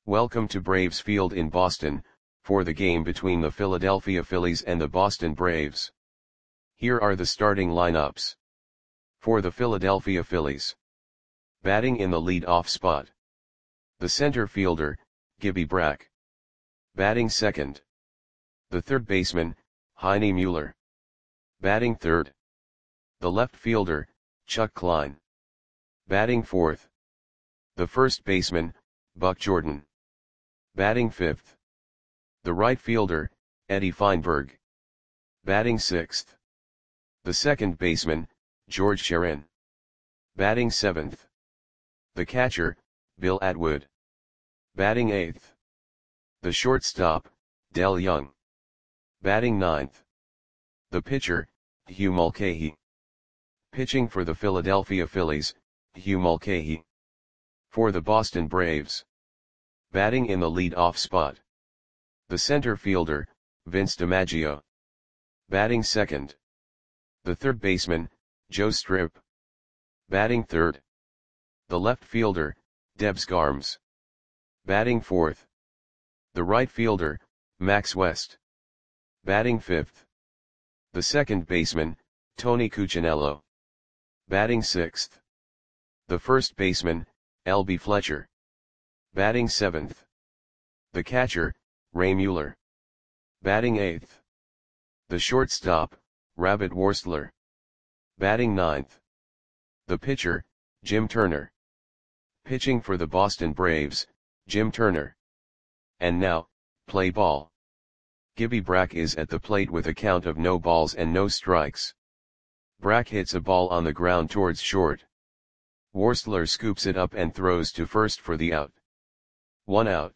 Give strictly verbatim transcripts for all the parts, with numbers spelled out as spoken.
Welcome to Braves Field in Boston, for the game between the Philadelphia Phillies and the Boston Braves. Here are the starting lineups. For the Philadelphia Phillies. Batting in the lead-off spot. The center fielder, Gibby Brack. Batting second. The third baseman, Heine Mueller. Batting third. The left fielder, Chuck Klein. Batting fourth. The first baseman, Buck Jordan. Batting fifth. The right fielder, Eddie Feinberg. Batting sixth. The second baseman, George Sherin. Batting seventh. The catcher, Bill Atwood. Batting eighth. The shortstop, Del Young. Batting ninth. The pitcher, Hugh Mulcahy. Pitching for the Philadelphia Phillies, Hugh Mulcahy. For the Boston Braves. Batting in the lead-off spot. The center fielder, Vince DiMaggio. Batting second. The third baseman, Joe Strip. Batting third. The left fielder, Debs Garms. Batting fourth. The right fielder, Max West. Batting fifth. The second baseman, Tony Cuccinello. Batting sixth. The first baseman, L B Fletcher. Batting seventh. The catcher, Ray Mueller. Batting eighth. The shortstop, Rabbit Worstler. Batting ninth. The pitcher, Jim Turner. Pitching for the Boston Braves, Jim Turner. And now, play ball. Gibby Brack is at the plate with a count of no balls and no strikes. Brack hits a ball on the ground towards short. Worstler scoops it up and throws to first for the out. One out.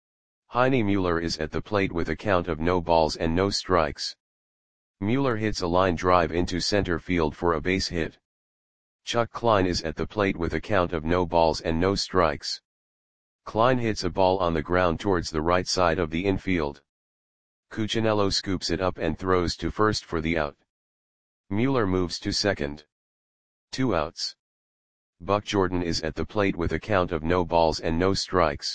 Heine Mueller is at the plate with a count of no balls and no strikes. Mueller hits a line drive into center field for a base hit. Chuck Klein is at the plate with a count of no balls and no strikes. Klein hits a ball on the ground towards the right side of the infield. Cuccinello scoops it up and throws to first for the out. Mueller moves to second. Two outs. Buck Jordan is at the plate with a count of no balls and no strikes.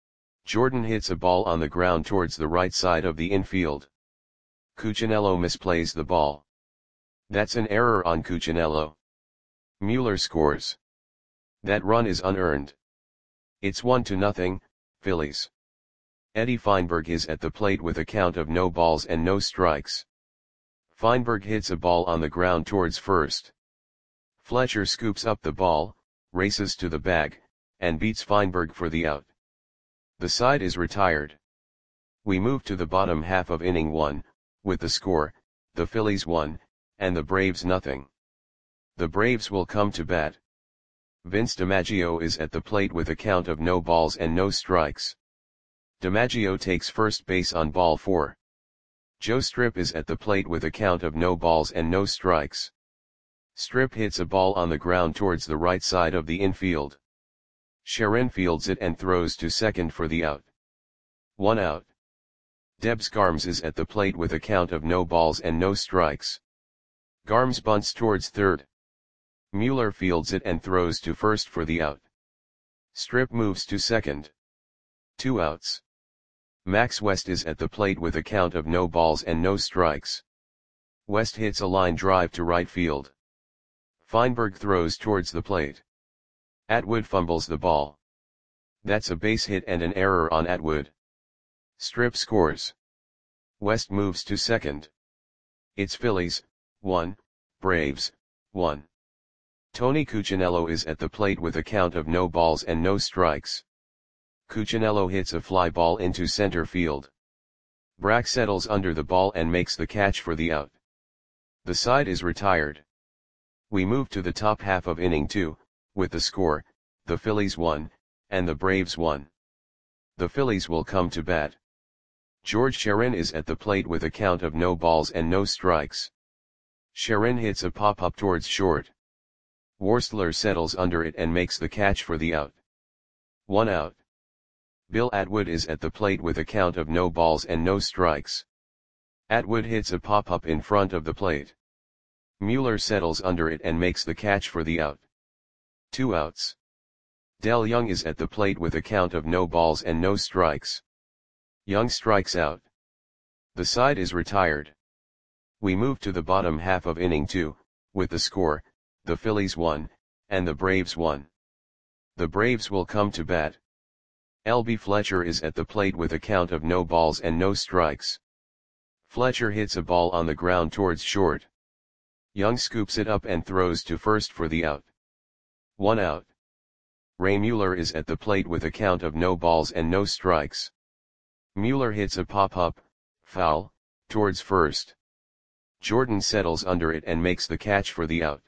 Jordan hits a ball on the ground towards the right side of the infield. Cuccinello misplays the ball. That's an error on Cuccinello. Mueller scores. That run is unearned. It's one to nothing, Phillies. Eddie Feinberg is at the plate with a count of no balls and no strikes. Feinberg hits a ball on the ground towards first. Fletcher scoops up the ball, races to the bag, and beats Feinberg for the out. The side is retired. We move to the bottom half of inning one, with the score, the Phillies one, and the Braves nothing. The Braves will come to bat. Vince DiMaggio is at the plate with a count of no balls and no strikes. DiMaggio takes first base on ball four. Joe Strip is at the plate with a count of no balls and no strikes. Strip hits a ball on the ground towards the right side of the infield. Sherin fields it and throws to second for the out. One out. Debs Garms is at the plate with a count of no balls and no strikes. Garms bunts towards third. Mueller fields it and throws to first for the out. Strip moves to second. Two outs. Max West is at the plate with a count of no balls and no strikes. West hits a line drive to right field. Feinberg throws towards the plate. Atwood fumbles the ball. That's a base hit and an error on Atwood. Strip scores. West moves to second. It's Phillies, one, Braves, one. Tony Cuccinello is at the plate with a count of no balls and no strikes. Cuccinello hits a fly ball into center field. Brack settles under the ball and makes the catch for the out. The side is retired. We move to the top half of inning two, with the score, the Phillies one, and the Braves one. The Phillies will come to bat. George Sherin is at the plate with a count of no balls and no strikes. Sherin hits a pop-up towards short. Worstler settles under it and makes the catch for the out. One out. Bill Atwood is at the plate with a count of no balls and no strikes. Atwood hits a pop-up in front of the plate. Mueller settles under it and makes the catch for the out. Two outs. Del Young is at the plate with a count of no balls and no strikes. Young strikes out. The side is retired. We move to the bottom half of inning two, with the score, the Phillies won, and the Braves won. The Braves will come to bat. L B Fletcher is at the plate with a count of no balls and no strikes. Fletcher hits a ball on the ground towards short. Young scoops it up and throws to first for the out. One out. Ray Mueller is at the plate with a count of no balls and no strikes. Mueller hits a pop-up, foul, towards first. Jordan settles under it and makes the catch for the out.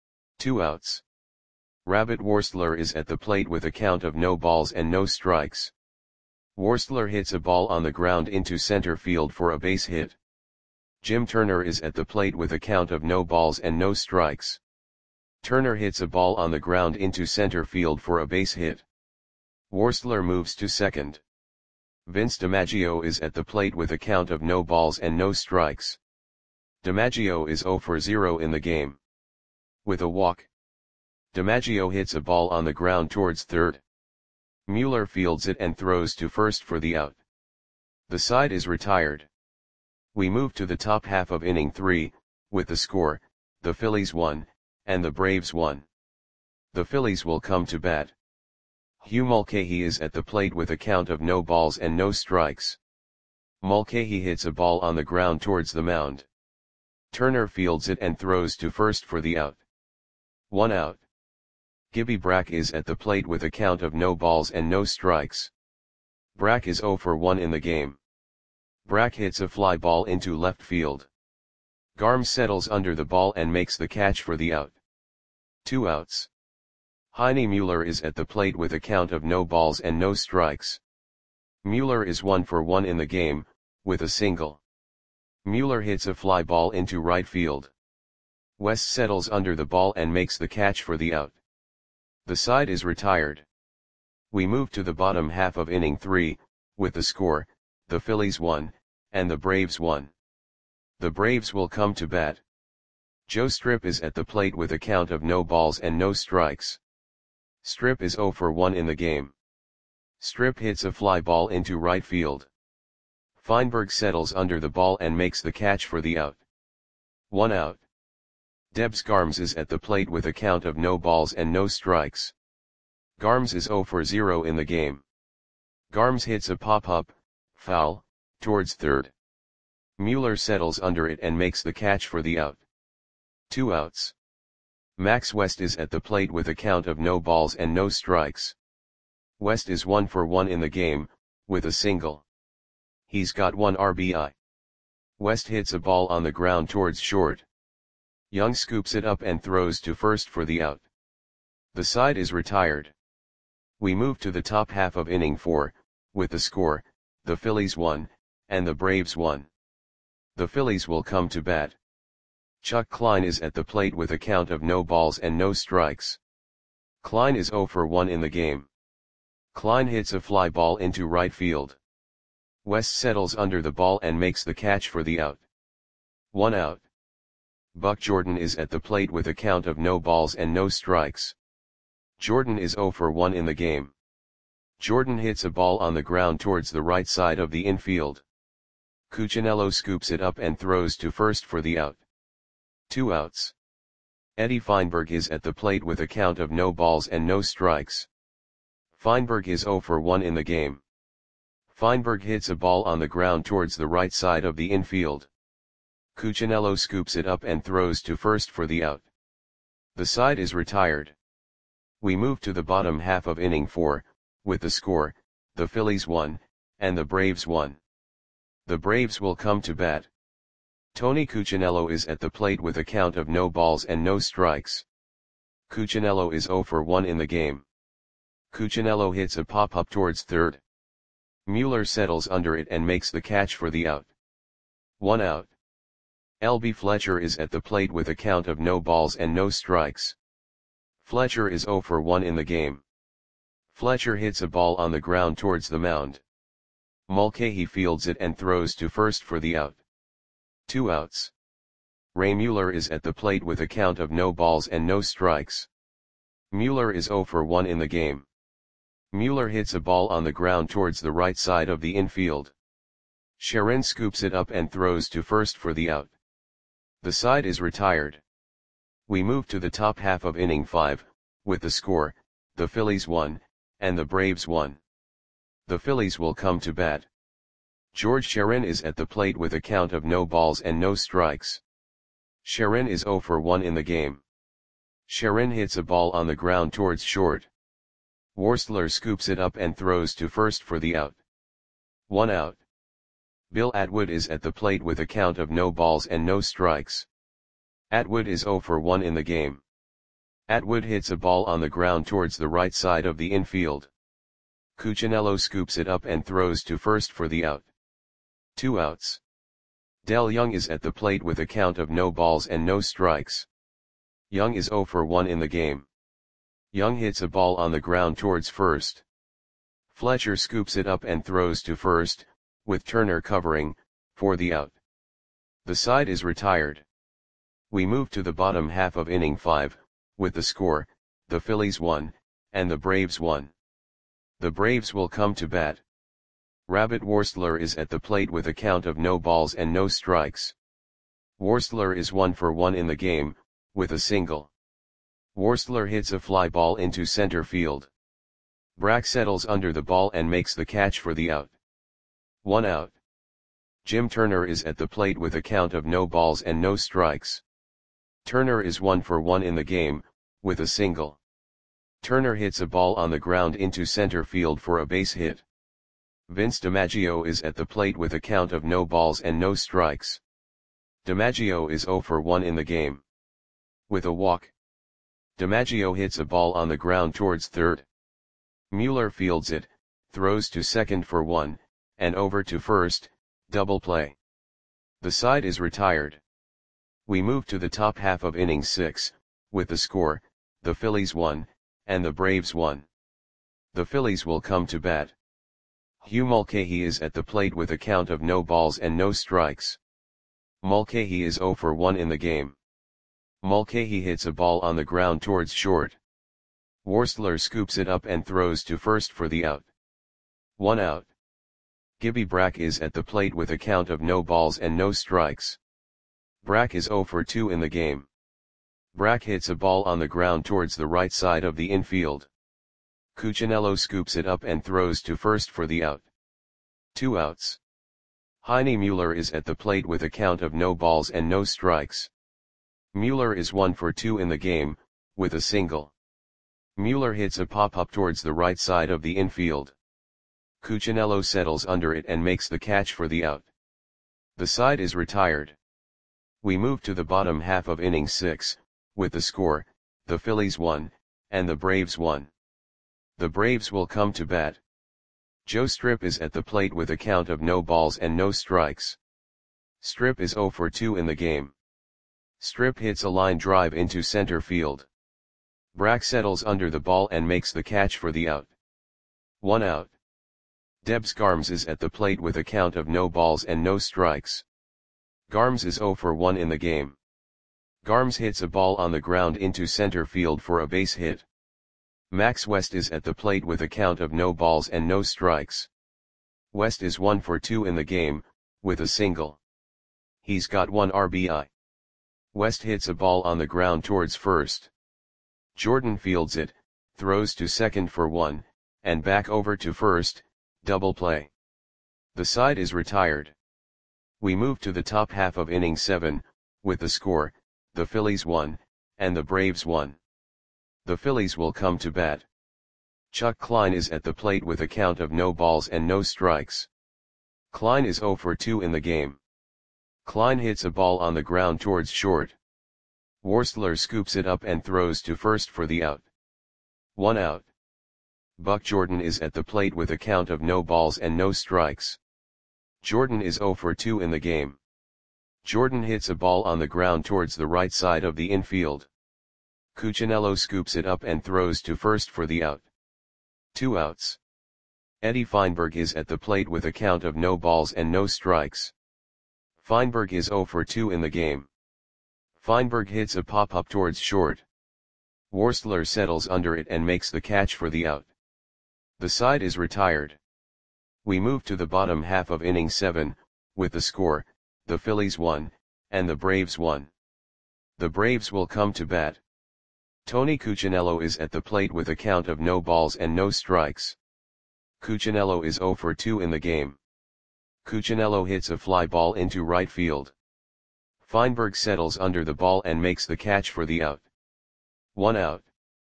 Two outs. Rabbit Worstler is at the plate with a count of no balls and no strikes. Worstler hits a ball on the ground into center field for a base hit. Jim Turner is at the plate with a count of no balls and no strikes. Turner hits a ball on the ground into center field for a base hit. Worstler moves to second. Vince DiMaggio is at the plate with a count of no balls and no strikes. DiMaggio is zero for zero in the game. With a walk, DiMaggio hits a ball on the ground towards third. Mueller fields it and throws to first for the out. The side is retired. We move to the top half of inning three, with the score, the Phillies won, and the Braves won. The Phillies will come to bat. Hugh Mulcahy is at the plate with a count of no balls and no strikes. Mulcahy hits a ball on the ground towards the mound. Turner fields it and throws to first for the out. One out. Gibby Brack is at the plate with a count of no balls and no strikes. Brack is zero for one in the game. Brack hits a fly ball into left field. Garm settles under the ball and makes the catch for the out. Two outs. Heine Mueller is at the plate with a count of no balls and no strikes. Mueller is one for one in the game, with a single. Mueller hits a fly ball into right field. West settles under the ball and makes the catch for the out. The side is retired. We move to the bottom half of inning three, with the score, the Phillies won, and the Braves won. The Braves will come to bat. Joe Strip is at the plate with a count of no balls and no strikes. Strip is zero for one in the game. Strip hits a fly ball into right field. Feinberg settles under the ball and makes the catch for the out. One out. Debs Garms is at the plate with a count of no balls and no strikes. Garms is zero for zero in the game. Garms hits a pop-up, foul, towards third. Mueller settles under it and makes the catch for the out. Two outs. Max West is at the plate with a count of no balls and no strikes. West is one for one in the game, with a single. He's got one R B I. West hits a ball on the ground towards short. Young scoops it up and throws to first for the out. The side is retired. We move to the top half of inning four, with the score, the Phillies won, and the Braves won. The Phillies will come to bat. Chuck Klein is at the plate with a count of no balls and no strikes. Klein is zero for one in the game. Klein hits a fly ball into right field. West settles under the ball and makes the catch for the out. One out. Buck Jordan is at the plate with a count of no balls and no strikes. Jordan is zero for one in the game. Jordan hits a ball on the ground towards the right side of the infield. Cuccinello scoops it up and throws to first for the out. Two outs. Eddie Feinberg is at the plate with a count of no balls and no strikes. Feinberg is zero for one in the game. Feinberg hits a ball on the ground towards the right side of the infield. Cuccinello scoops it up and throws to first for the out. The side is retired. We move to the bottom half of inning four, with the score, the Phillies won, and the Braves won. The Braves will come to bat. Tony Cuccinello is at the plate with a count of no balls and no strikes. Cuccinello is zero for one in the game. Cuccinello hits a pop-up towards third. Mueller settles under it and makes the catch for the out. One out. L B Fletcher is at the plate with a count of no balls and no strikes. Fletcher is zero for one in the game. Fletcher hits a ball on the ground towards the mound. Mulcahy fields it and throws to first for the out. Two outs. Ray Mueller is at the plate with a count of no balls and no strikes. Mueller is zero for one in the game. Mueller hits a ball on the ground towards the right side of the infield. Sharon scoops it up and throws to first for the out. The side is retired. We move to the top half of inning five, with the score, the Phillies won, and the Braves won. The Phillies will come to bat. George Sharon is at the plate with a count of no balls and no strikes. Sharon is zero for one in the game. Sharon hits a ball on the ground towards short. Worsler scoops it up and throws to first for the out. One out. Bill Atwood is at the plate with a count of no balls and no strikes. Atwood is zero for one in the game. Atwood hits a ball on the ground towards the right side of the infield. Cuccinello scoops it up and throws to first for the out. Two outs. Del Young is at the plate with a count of no balls and no strikes. Young is zero for one in the game. Young hits a ball on the ground towards first. Fletcher scoops it up and throws to first, with Turner covering, for the out. The side is retired. We move to the bottom half of inning five, with the score, the Phillies won, and the Braves won. The Braves will come to bat. Rabbit Worsler is at the plate with a count of no balls and no strikes. Worsler is one for one in the game, with a single. Worsler hits a fly ball into center field. Brack settles under the ball and makes the catch for the out. One out. Jim Turner is at the plate with a count of no balls and no strikes. Turner is one for one in the game, with a single. Turner hits a ball on the ground into center field for a base hit. Vince DiMaggio is at the plate with a count of no balls and no strikes. DiMaggio is zero for one in the game. With a walk. DiMaggio hits a ball on the ground towards third. Mueller fields it, throws to second for one, and over to first, double play. The side is retired. We move to the top half of inning six, with the score, the Phillies won, and the Braves won. The Phillies will come to bat. Hugh Mulcahy is at the plate with a count of no balls and no strikes. Mulcahy is zero for one in the game. Mulcahy hits a ball on the ground towards short. Worsler scoops it up and throws to first for the out. One out. Gibby Brack is at the plate with a count of no balls and no strikes. Brack is zero for two in the game. Brack hits a ball on the ground towards the right side of the infield. Cuccinello scoops it up and throws to first for the out. Two outs. Heine Mueller is at the plate with a count of no balls and no strikes. Mueller is one for two in the game, with a single. Mueller hits a pop-up towards the right side of the infield. Cuccinello settles under it and makes the catch for the out. The side is retired. We move to the bottom half of inning six, with the score, the Phillies won, and the Braves won. The Braves will come to bat. Joe Strip is at the plate with a count of no balls and no strikes. Strip is zero for two in the game. Strip hits a line drive into center field. Brack settles under the ball and makes the catch for the out. One out. Debs Garms is at the plate with a count of no balls and no strikes. Garms is zero for one in the game. Garms hits a ball on the ground into center field for a base hit. Max West is at the plate with a count of no balls and no strikes. West is one for two in the game, with a single. He's got one R B I. West hits a ball on the ground towards first. Jordan fields it, throws to second for one, and back over to first, double play. The side is retired. We move to the top half of inning seven, with the score, the Phillies won, and the Braves won. The Phillies will come to bat. Chuck Klein is at the plate with a count of no balls and no strikes. Klein is zero for two in the game. Klein hits a ball on the ground towards short. Worsler scoops it up and throws to first for the out. One out. Buck Jordan is at the plate with a count of no balls and no strikes. Jordan is zero for two in the game. Jordan hits a ball on the ground towards the right side of the infield. Cuccinello scoops it up and throws to first for the out. Two outs. Eddie Feinberg is at the plate with a count of no balls and no strikes. Feinberg is zero for two in the game. Feinberg hits a pop-up towards short. Worsler settles under it and makes the catch for the out. The side is retired. We move to the bottom half of inning seven, with the score, the Phillies won, and the Braves won. The Braves will come to bat. Tony Cuccinello is at the plate with a count of no balls and no strikes. Cuccinello is oh for two in the game. Cuccinello hits a fly ball into right field. Feinberg settles under the ball and makes the catch for the out. One out.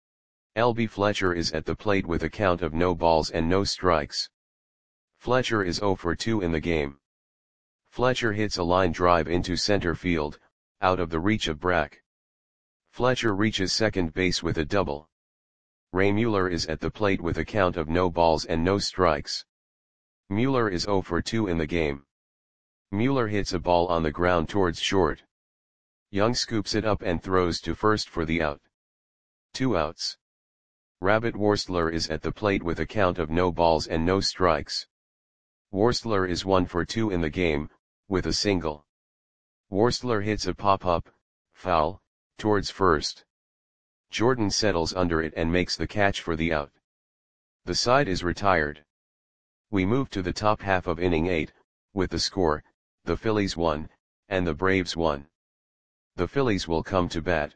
L B Fletcher is at the plate with a count of no balls and no strikes. Fletcher is oh for two in the game. Fletcher hits a line drive into center field, out of the reach of Brack. Fletcher reaches second base with a double. Ray Mueller is at the plate with a count of no balls and no strikes. Mueller is oh for two in the game. Mueller hits a ball on the ground towards short. Young scoops it up and throws to first for the out. Two outs. Rabbit Worstler is at the plate with a count of no balls and no strikes. Worstler is one for two in the game, with a single. Worstler hits a pop-up, foul, towards first. Jordan settles under it and makes the catch for the out. The side is retired. We move to the top half of inning eight, with the score, the Phillies won, and the Braves won. The Phillies will come to bat.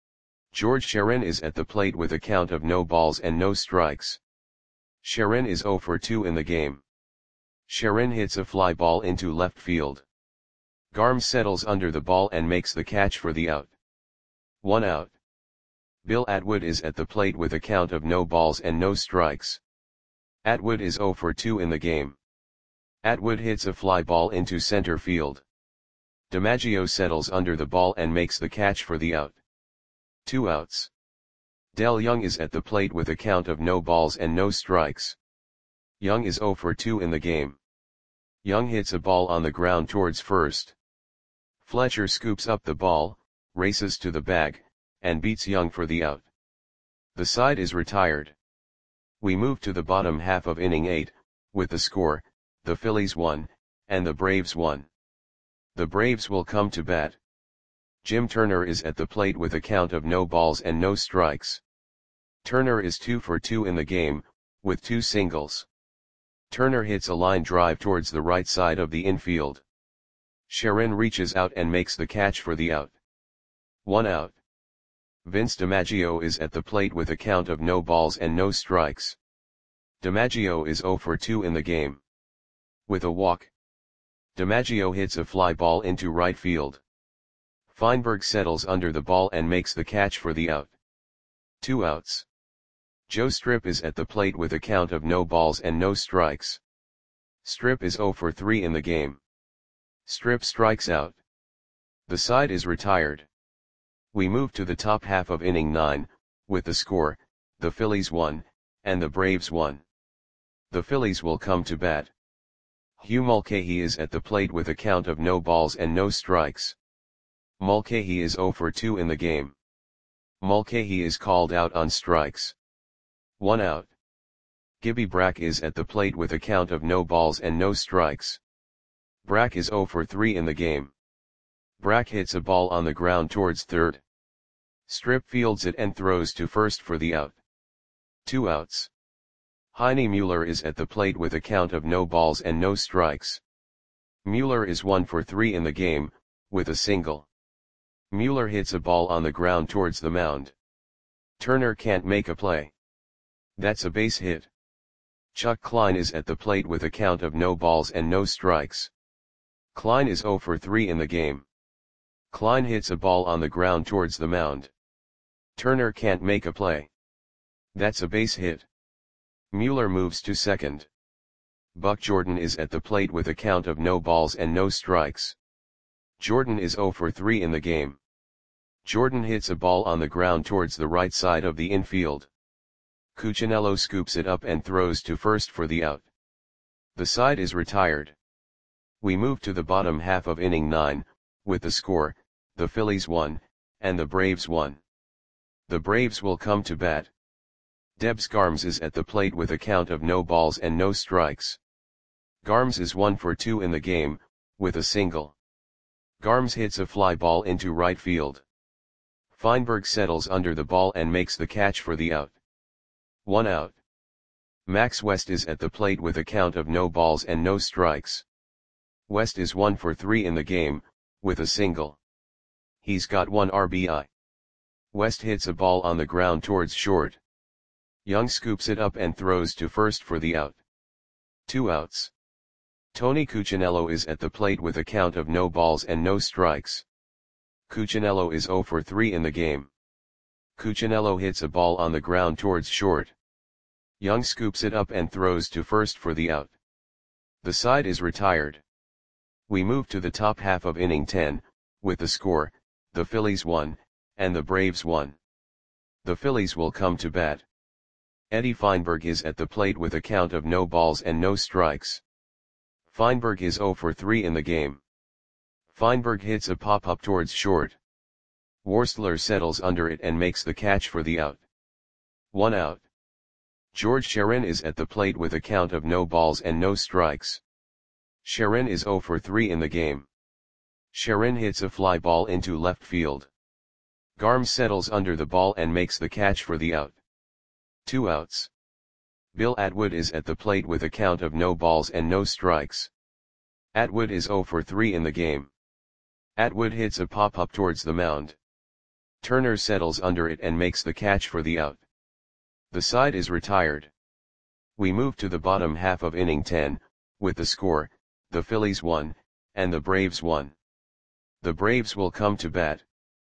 George Sharon is at the plate with a count of no balls and no strikes. Sharon is oh for two in the game. Sharon hits a fly ball into left field. Garm settles under the ball and makes the catch for the out. One out. Bill Atwood is at the plate with a count of no balls and no strikes. Atwood is oh for two in the game. Atwood hits a fly ball into center field. DiMaggio settles under the ball and makes the catch for the out. Two outs. Del Young is at the plate with a count of no balls and no strikes. Young is oh for two in the game. Young hits a ball on the ground towards first. Fletcher scoops up the ball, races to the bag, and beats Young for the out. The side is retired. We move to the bottom half of inning eight, with the score, the Phillies won, and the Braves won. The Braves will come to bat. Jim Turner is at the plate with a count of no balls and no strikes. Turner is two for two in the game, with two singles. Turner hits a line drive towards the right side of the infield. Sharon reaches out and makes the catch for the out. One out. Vince DiMaggio is at the plate with a count of no balls and no strikes. DiMaggio is oh for two in the game. With a walk. DiMaggio hits a fly ball into right field. Feinberg settles under the ball and makes the catch for the out. Two outs. Joe Strip is at the plate with a count of no balls and no strikes. Strip is oh for three in the game. Strip strikes out. The side is retired. We move to the top half of inning nine, with the score, the Phillies won, and the Braves won. The Phillies will come to bat. Hugh Mulcahy is at the plate with a count of no balls and no strikes. Mulcahy is oh for two in the game. Mulcahy is called out on strikes. One out. Gibby Brack is at the plate with a count of no balls and no strikes. Brack is oh for three in the game. Brack hits a ball on the ground towards third. Strip fields it and throws to first for the out. Two outs. Heine Mueller is at the plate with a count of no balls and no strikes. Mueller is one for three in the game, with a single. Mueller hits a ball on the ground towards the mound. Turner can't make a play. That's a base hit. Chuck Klein is at the plate with a count of no balls and no strikes. Klein is oh for three in the game. Klein hits a ball on the ground towards the mound. Turner can't make a play. That's a base hit. Mueller moves to second. Buck Jordan is at the plate with a count of no balls and no strikes. Jordan is oh for three in the game. Jordan hits a ball on the ground towards the right side of the infield. Cuccinello scoops it up and throws to first for the out. The side is retired. We move to the bottom half of inning nine, with the score, the Phillies won, and the Braves won. The Braves will come to bat. Debs Garms is at the plate with a count of no balls and no strikes. Garms is one for two in the game, with a single. Garms hits a fly ball into right field. Feinberg settles under the ball and makes the catch for the out. One out. Max West is at the plate with a count of no balls and no strikes. West is one for three in the game, with a single. He's got one R B I. West hits a ball on the ground towards short. Young scoops it up and throws to first for the out. Two outs. Tony Cuccinello is at the plate with a count of no balls and no strikes. Cuccinello is zero for three in the game. Cuccinello hits a ball on the ground towards short. Young scoops it up and throws to first for the out. The side is retired. We move to the top half of inning ten, with the score, the Phillies won, and the Braves won. The Phillies will come to bat. Eddie Feinberg is at the plate with a count of no balls and no strikes. Feinberg is zero for three in the game. Feinberg hits a pop-up towards short. Worstler settles under it and makes the catch for the out. One out. George Sharon is at the plate with a count of no balls and no strikes. Sharon is zero for three in the game. Sharon hits a fly ball into left field. Garm settles under the ball and makes the catch for the out. Two outs. Bill Atwood is at the plate with a count of no balls and no strikes. Atwood is zero for three in the game. Atwood hits a pop-up towards the mound. Turner settles under it and makes the catch for the out. The side is retired. We move to the bottom half of inning ten, with the score, the Phillies won, and the Braves won. The Braves will come to bat.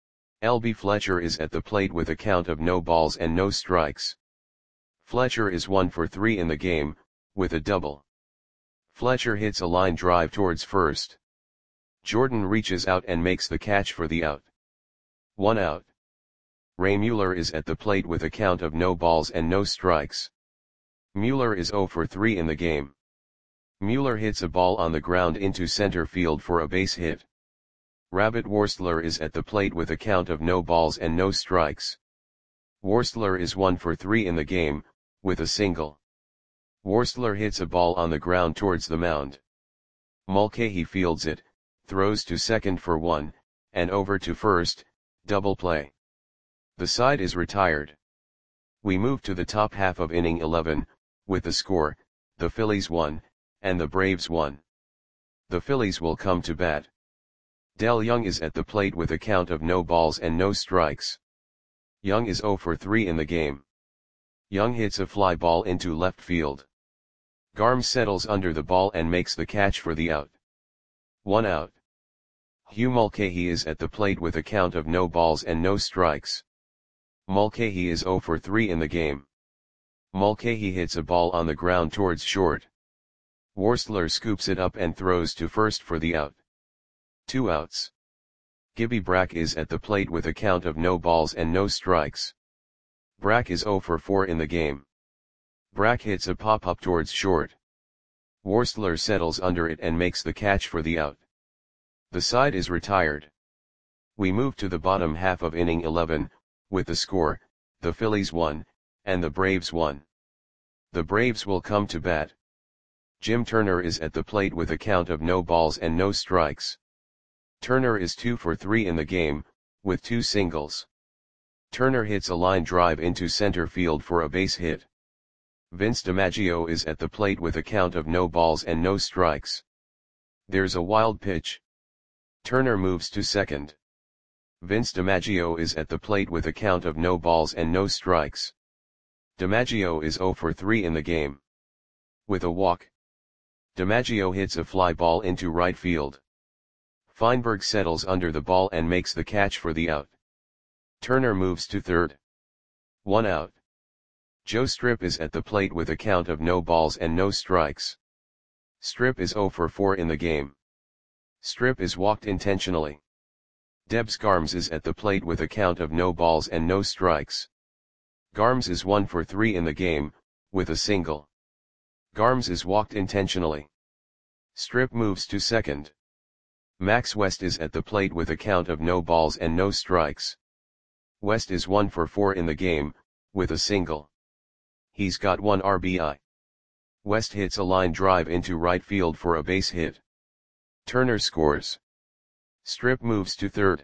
L B Fletcher is at the plate with a count of no balls and no strikes. Fletcher is one for three in the game, with a double. Fletcher hits a line drive towards first. Jordan reaches out and makes the catch for the out. One out. Ray Mueller is at the plate with a count of no balls and no strikes. Mueller is zero for three in the game. Mueller hits a ball on the ground into center field for a base hit. Rabbit Worstler is at the plate with a count of no balls and no strikes. Worstler is one for three in the game, with a single. Worstler hits a ball on the ground towards the mound. Mulcahy fields it, throws to second for one, and over to first, double play. The side is retired. We move to the top half of inning eleven, with the score, the Phillies won, and the Braves won. The Phillies will come to bat. Del Young is at the plate with a count of no balls and no strikes. Young is zero for three in the game. Young hits a fly ball into left field. Garm settles under the ball and makes the catch for the out. One out. Hugh Mulcahy is at the plate with a count of no balls and no strikes. Mulcahy is zero for three in the game. Mulcahy hits a ball on the ground towards short. Worstler scoops it up and throws to first for the out. Two outs. Gibby Brack is at the plate with a count of no balls and no strikes. Brack is zero for four in the game. Brack hits a pop-up towards short. Worstler settles under it and makes the catch for the out. The side is retired. We move to the bottom half of inning eleven, with the score, the Phillies won, and the Braves won. The Braves will come to bat. Jim Turner is at the plate with a count of no balls and no strikes. Turner is two for three in the game, with two singles. Turner hits a line drive into center field for a base hit. Vince DiMaggio is at the plate with a count of no balls and no strikes. There's a wild pitch. Turner moves to second. Vince DiMaggio is at the plate with a count of no balls and no strikes. DiMaggio is zero for three in the game. With a walk. DiMaggio hits a fly ball into right field. Feinberg settles under the ball and makes the catch for the out. Turner moves to third. One out. Joe Strip is at the plate with a count of no balls and no strikes. Strip is zero for four in the game. Strip is walked intentionally. Debs Garms is at the plate with a count of no balls and no strikes. Garms is one for three in the game, with a single. Garms is walked intentionally. Strip moves to second. Max West is at the plate with a count of no balls and no strikes. West is one for four in the game, with a single. He's got one R B I. West hits a line drive into right field for a base hit. Turner scores. Strip moves to third.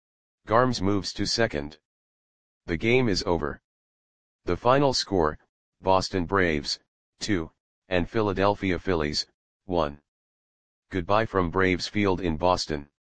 Garms moves to second. The game is over. The final score, Boston Braves, two, and Philadelphia Phillies, one. Goodbye from Braves Field in Boston.